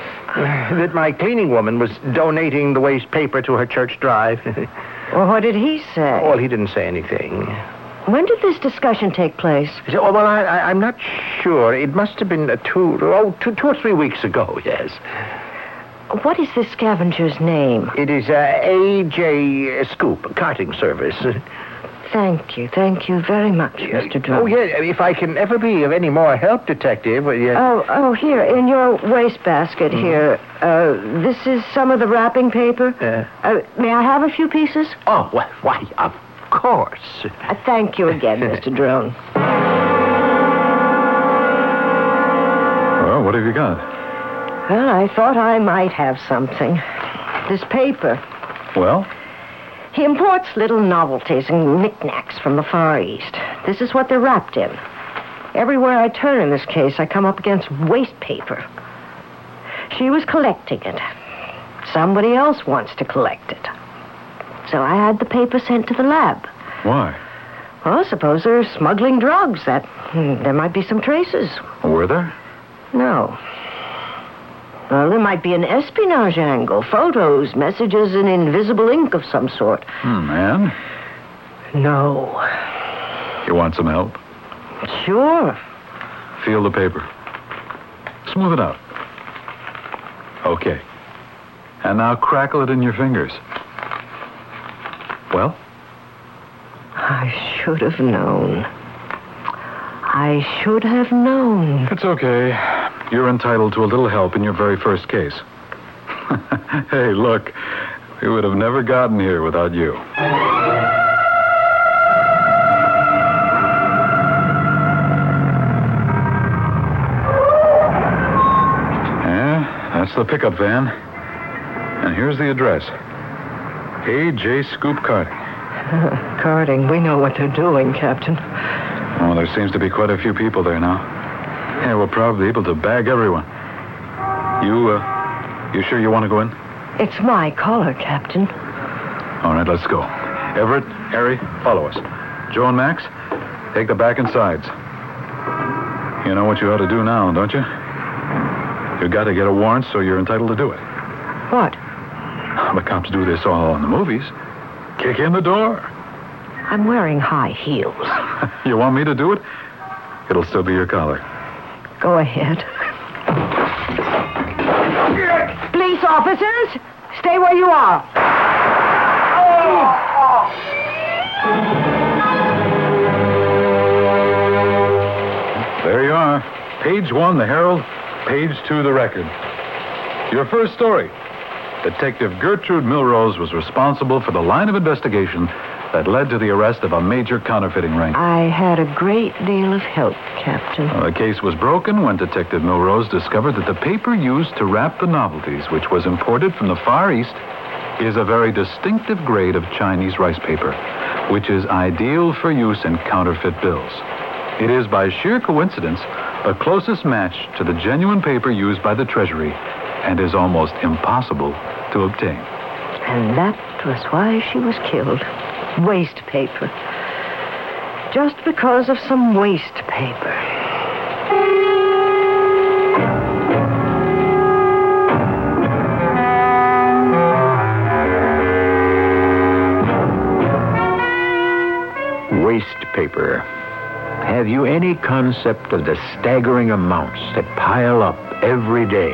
that my cleaning woman was donating the waste paper to her church drive. Well, what did he say? Well, he didn't say anything. When did this discussion take place? Oh, well, I, I, I'm not sure. It must have been uh, two, oh, two, two or three weeks ago, yes. What is this scavenger's name? It is uh, A J Scoop, carting service. Thank you. Thank you very much, Mister Drone. Oh, yeah, if I can ever be of any more help, Detective. Uh, yeah. Oh, oh, here, in your wastebasket mm. here. Uh, this is some of the wrapping paper. Uh, uh, may I have a few pieces? Oh, well, why, of course. Uh, thank you again, Mister Drone. Well, what have you got? Well, I thought I might have something. This paper. Well? He imports little novelties and knickknacks from the Far East. This is what they're wrapped in. Everywhere I turn in this case, I come up against waste paper. She was collecting it. Somebody else wants to collect it. So I had the paper sent to the lab. Why? Well, suppose they're smuggling drugs. That hmm, there might be some traces. Were there? No. Well, there might be an espionage angle. Photos, messages in invisible ink of some sort. Hmm, man. No. You want some help? Sure. Feel the paper. Smooth it out. Okay. And now crackle it in your fingers. Well? I should have known. I should have known. It's okay. You're entitled to a little help in your very first case. Hey, look. We would have never gotten here without you. Yeah, that's the pickup van. And here's the address. A J. Scoop Carting. Carting, we know what they're doing, Captain. Oh, there seems to be quite a few people there now. Yeah, we're probably able to bag everyone. You, uh, you sure you want to go in? It's my collar, Captain. All right, let's go. Everett, Harry, follow us. Joe and Max, take the back and sides. You know what you ought to do now, don't you? You've got to get a warrant, so you're entitled to do it. What? The cops do this all in the movies. Kick in the door. I'm wearing high heels. You want me to do it? It'll still be your collar. Go ahead. Police officers, stay where you are. There you are. Page one, the Herald. Page two, the Record. Your first story. Detective Gertrude Milrose was responsible for the line of investigation that led to the arrest of a major counterfeiting ring. I had a great deal of help, Captain. Well, the case was broken when Detective Milrose discovered that the paper used to wrap the novelties, which was imported from the Far East, is a very distinctive grade of Chinese rice paper, which is ideal for use in counterfeit bills. It is, by sheer coincidence, the closest match to the genuine paper used by the Treasury and is almost impossible to obtain. And that was why she was killed. Waste paper. Just because of some waste paper. Waste paper. Have you any concept of the staggering amounts that pile up every day?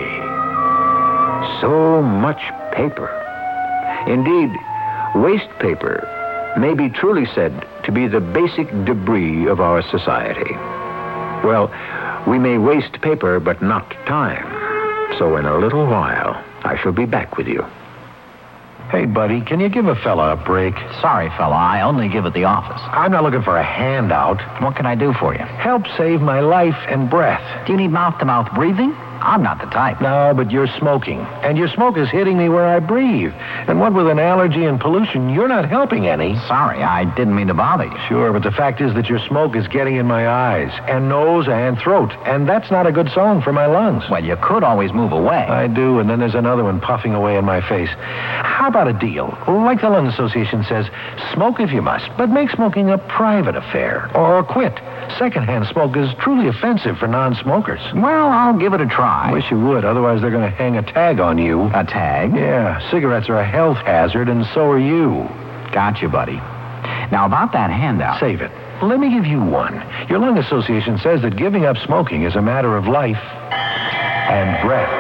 So much paper. Indeed, waste paper may be truly said to be the basic debris of our society. Well, we may waste paper, but not time. So in a little while, I shall be back with you. Hey, buddy, can you give a fella a break? Sorry, fella, I only give at the office. I'm not looking for a handout. What can I do for you? Help save my life and breath. Do you need mouth-to-mouth breathing? I'm not the type. No, but you're smoking. And your smoke is hitting me where I breathe. And what with an allergy and pollution, you're not helping any. Sorry, I didn't mean to bother you. Sure, but the fact is that your smoke is getting in my eyes and nose and throat. And that's not a good song for my lungs. Well, you could always move away. I do, and then there's another one puffing away in my face. How about a deal? Like the Lung Association says, smoke if you must, but make smoking a private affair. Or quit. Secondhand smoke is truly offensive for non-smokers. Well, I'll give it a try. Wish you would, otherwise they're going to hang a tag on you. A tag? Yeah, cigarettes are a health hazard, and so are you. Gotcha, buddy. Now, about that handout... Save it. Let me give you one. Your Lung Association says that giving up smoking is a matter of life and breath.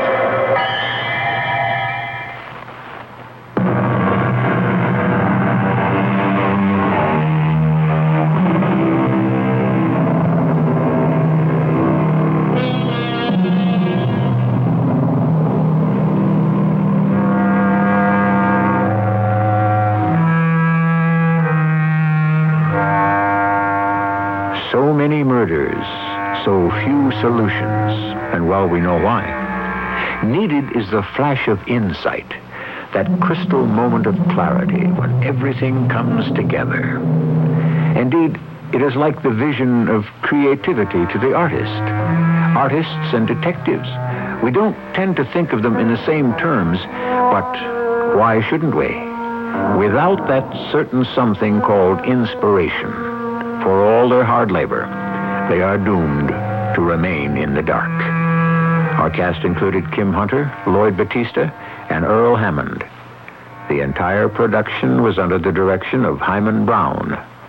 So many murders, so few solutions, and well, we know why. Needed is the flash of insight, that crystal moment of clarity when everything comes together. Indeed, it is like the vision of creativity to the artist. Artists and detectives, we don't tend to think of them in the same terms, but why shouldn't we? Without that certain something called inspiration, for all their hard labor, they are doomed to remain in the dark. Our cast included Kim Hunter, Lloyd Battista, and Earl Hammond. The entire production was under the direction of Hyman Brown.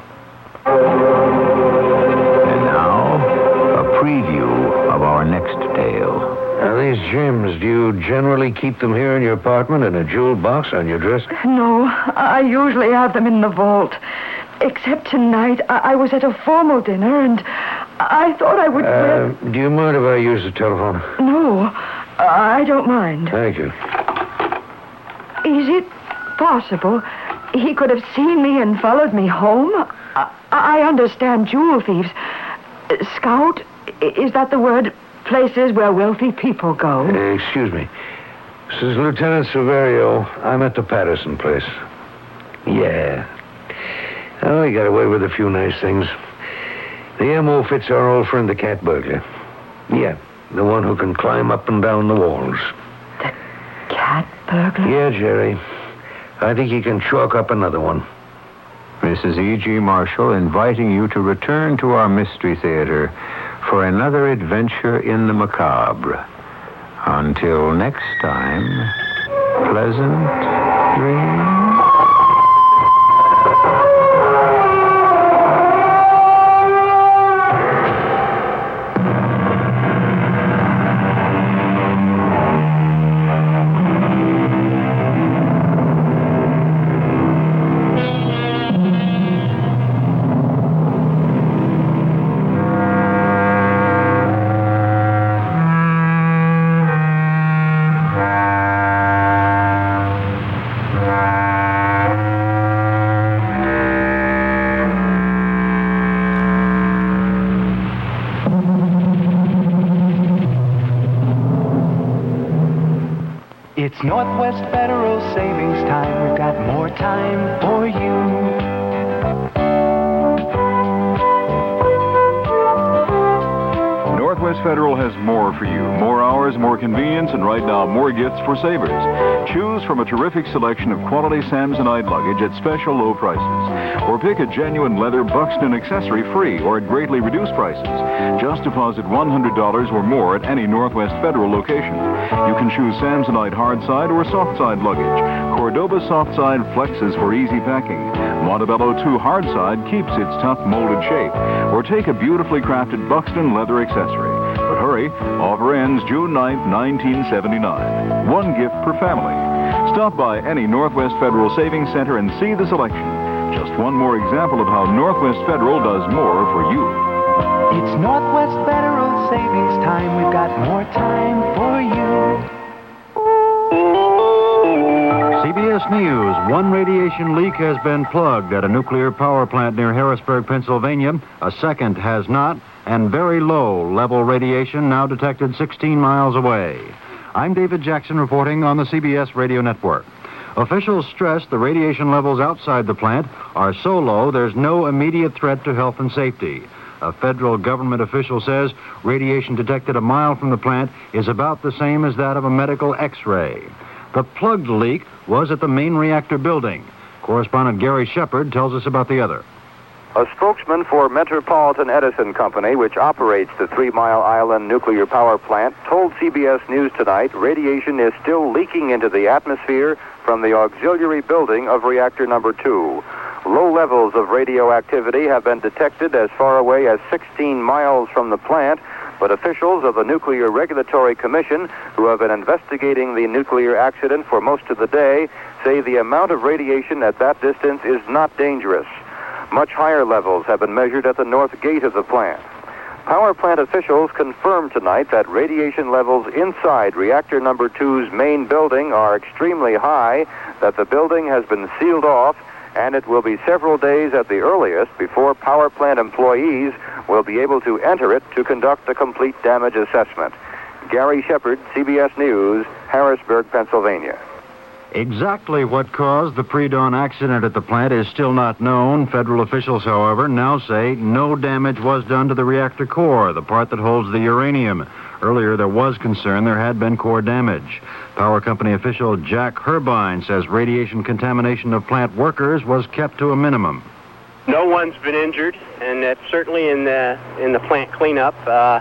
And now, a preview of our next tale. Now, these gems, do you generally keep them here in your apartment in a jewel box on your dresser? No, I usually have them in the vault. Except tonight, I, I was at a formal dinner, and I thought I would... Uh, do you mind if I use the telephone? No, I don't mind. Thank you. Is it possible he could have seen me and followed me home? I, I understand jewel thieves. Scout, is that the word? Places where wealthy people go. Uh, excuse me. This is Lieutenant Severio. I'm at the Patterson place. Yeah. Oh, he got away with a few nice things. The M O fits our old friend, the cat burglar. Yeah, the one who can climb up and down the walls. The cat burglar? Yeah, Jerry. I think he can chalk up another one. Missus E G. Marshall inviting you to return to our Mystery Theater for another adventure in the macabre. Until next time, pleasant dreams. It's Northwest Federal Savings Time. We've got more time for you. Northwest Federal has more for you. More hours, more convenience, and right now, more gifts for savers. Choose from a terrific selection of quality Samsonite luggage at special low prices. Or pick a genuine leather Buxton accessory free or at greatly reduced prices. Just deposit one hundred dollars or more at any Northwest Federal location. You can choose Samsonite hard side or soft side luggage. Cordoba soft side flexes for easy packing. Montebello two hard side keeps its tough molded shape. Or take a beautifully crafted Buxton leather accessory. But hurry, offer ends June ninth, nineteen seventy-nine. One gift per family. Stop by any Northwest Federal Savings Center and see the selection. Just one more example of how Northwest Federal does more for you. It's Northwest Federal Savings Time. We've got more time for you. C B S News. One radiation leak has been plugged at a nuclear power plant near Harrisburg, Pennsylvania. A second has not, and very low-level radiation now detected sixteen miles away. I'm David Jackson reporting on the C B S Radio Network. Officials stress the radiation levels outside the plant are so low there's no immediate threat to health and safety. A federal government official says radiation detected a mile from the plant is about the same as that of a medical X-ray. The plugged leak was at the main reactor building. Correspondent Gary Shepard tells us about the other. A spokesman for Metropolitan Edison Company, which operates the Three Mile Island nuclear power plant, told C B S News tonight radiation is still leaking into the atmosphere from the auxiliary building of reactor number two. Low levels of radioactivity have been detected as far away as sixteen miles from the plant, but officials of the Nuclear Regulatory Commission, who have been investigating the nuclear accident for most of the day, say the amount of radiation at that distance is not dangerous. Much higher levels have been measured at the north gate of the plant. Power plant officials confirmed tonight that radiation levels inside reactor number two's main building are extremely high, that the building has been sealed off, and it will be several days at the earliest before power plant employees will be able to enter it to conduct a complete damage assessment. Gary Shepard, C B S News, Harrisburg, Pennsylvania. Exactly what caused the pre-dawn accident at the plant is still not known. Federal officials, however, now say no damage was done to the reactor core, the part that holds the uranium. Earlier, there was concern there had been core damage. Power company official Jack Herbine says radiation contamination of plant workers was kept to a minimum. No one's been injured, and that's certainly in the in the plant cleanup. Uh,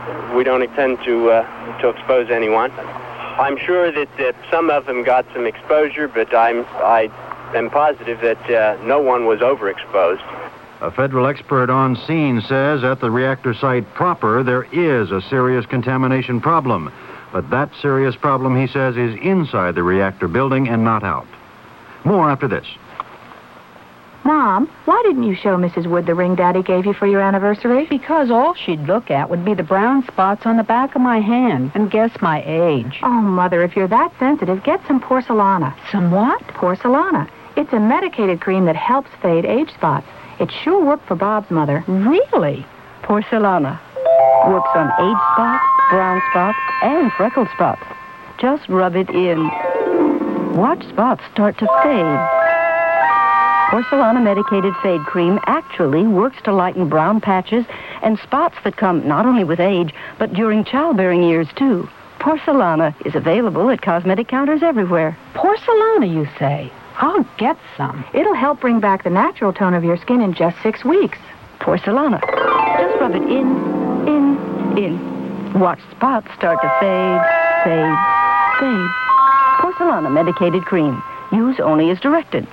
we don't intend to uh, to expose anyone. I'm sure that, that some of them got some exposure, but I'm I am positive that uh, no one was overexposed. A federal expert on scene says at the reactor site proper there is a serious contamination problem. But that serious problem, he says, is inside the reactor building and not out. More after this. Mom, why didn't you show Missus Wood the ring Daddy gave you for your anniversary? Because all she'd look at would be the brown spots on the back of my hand and guess my age. Oh, Mother, if you're that sensitive, get some Porcelana. Some what? Porcelana. It's a medicated cream that helps fade age spots. It sure worked for Bob's mother. Really? Porcelana. Works on age spots, brown spots, and freckled spots. Just rub it in. Watch spots start to fade. Porcelana medicated fade cream actually works to lighten brown patches and spots that come not only with age, but during childbearing years, too. Porcelana is available at cosmetic counters everywhere. Porcelana, you say? I'll get some. It'll help bring back the natural tone of your skin in just six weeks. Porcelana. Just rub it in, in, in. Watch spots start to fade, fade, fade. Porcelana medicated cream. Use only as directed.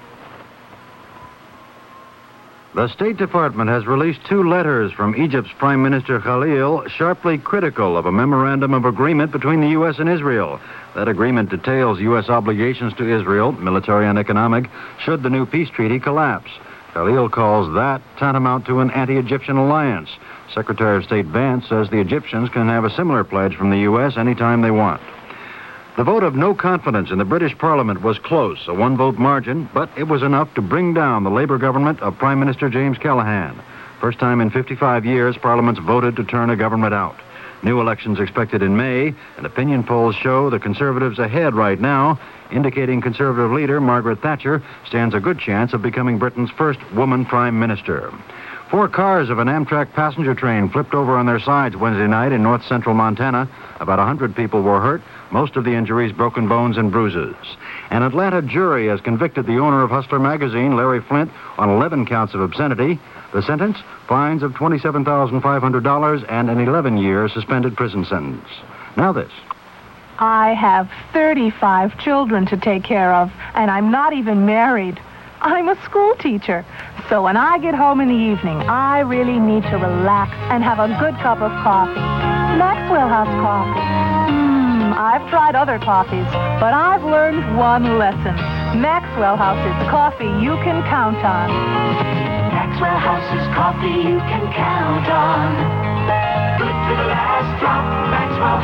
The State Department has released two letters from Egypt's Prime Minister Khalil, sharply critical of a memorandum of agreement between the U S and Israel. That agreement details U S obligations to Israel, military and economic, should the new peace treaty collapse. Khalil calls that tantamount to an anti-Egyptian alliance. Secretary of State Vance says the Egyptians can have a similar pledge from the U S anytime they want. The vote of no confidence in the British Parliament was close, a one-vote margin, but it was enough to bring down the Labour government of Prime Minister James Callaghan. First time in fifty-five years, Parliament's voted to turn a government out. New elections expected in May, and opinion polls show the Conservatives ahead right now, indicating Conservative leader Margaret Thatcher stands a good chance of becoming Britain's first woman Prime Minister. Four cars of an Amtrak passenger train flipped over on their sides Wednesday night in north-central Montana. About one hundred people were hurt, most of the injuries broken bones and bruises. An Atlanta jury has convicted the owner of Hustler magazine, Larry Flint, on eleven counts of obscenity. The sentence, fines of twenty-seven thousand five hundred dollars and an eleven-year suspended prison sentence. Now this. I have thirty-five children to take care of, and I'm not even married. I'm a school teacher. So when I get home in the evening, I really need to relax and have a good cup of coffee. Maxwell House coffee. Mmm, I've tried other coffees, but I've learned one lesson. Maxwell House is coffee you can count on. Maxwell House is coffee you can count on. Good to the last drop, Maxwell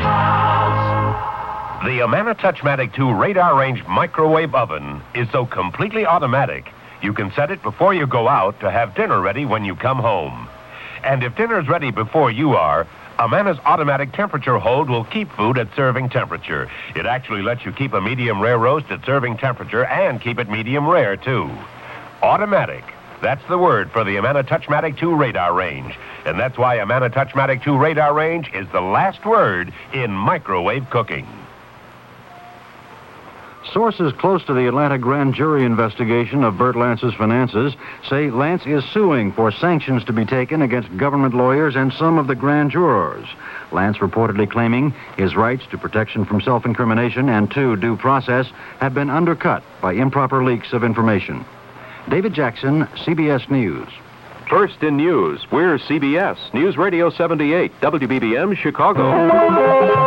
House. The Amana Touchmatic two radar range microwave oven is so completely automatic, you can set it before you go out to have dinner ready when you come home. And if dinner's ready before you are, Amana's automatic temperature hold will keep food at serving temperature. It actually lets you keep a medium rare roast at serving temperature and keep it medium rare, too. Automatic. That's the word for the Amana Touchmatic two radar range. And that's why Amana Touchmatic two radar range is the last word in microwave cooking. Sources close to the Atlanta grand jury investigation of Burt Lance's finances say Lance is suing for sanctions to be taken against government lawyers and some of the grand jurors. Lance reportedly claiming his rights to protection from self-incrimination and to due process have been undercut by improper leaks of information. David Jackson, C B S News. First in news, we're C B S News Radio seventy-eight, W B B M, Chicago.